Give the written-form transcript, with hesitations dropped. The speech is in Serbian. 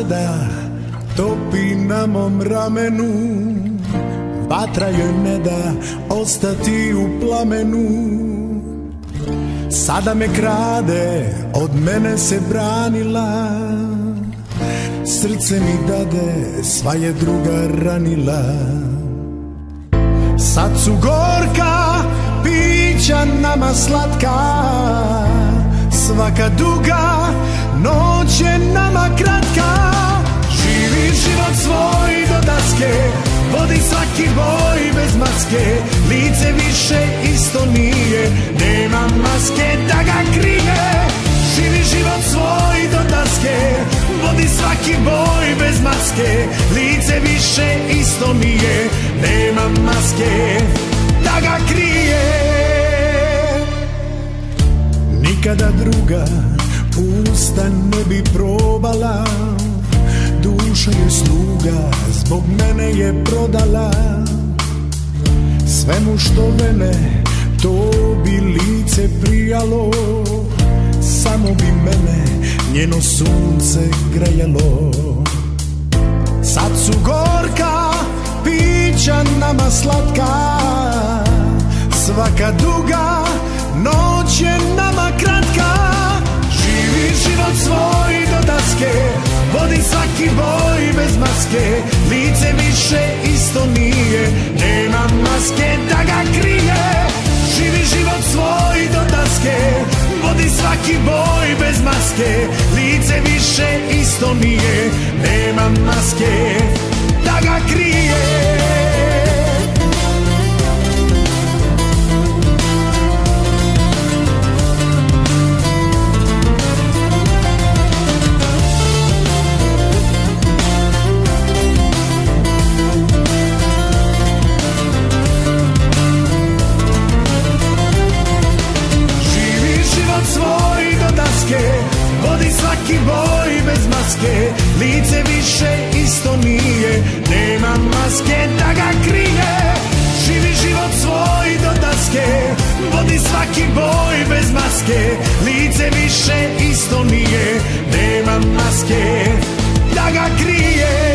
sada topi na mom ramenu, vatra joj ne da ostati u plamenu. Sada me krade, od mene se branila, srce mi dade, sva je druga ranila. Sad su gorka pića nama slatka, svaka duga noć je nama kratka. Živi život svoj do daske, vodi svaki boj bez maske. Lice više isto nije, nema maske da ga krije. Živi život svoj do daske, vodi svaki boj bez maske. Lice više isto nije, nema maske da ga krije. Nikada druga usta ne bi probala, duša je sluga, zbog mene je prodala. Svemu što vene, to bi lice prijalo, samo bi mene njeno sunce grejalo. Sad su gorka pića nama slatka, svaka duga noć je nama kratka. Živi život svoj do daske, vodi svaki boj bez maske. Lice više isto nije, nema maske da ga krije. Živi život svoj do daske, vodi svaki boj bez maske. Lice više isto nije, nema maske da ga krije. Vodi svaki boj bez maske, lice više isto nije, nema maske da ga krije. Živi život svoj do daske, vodi svaki boj bez maske. Lice više isto nije, nema maske da ga krije.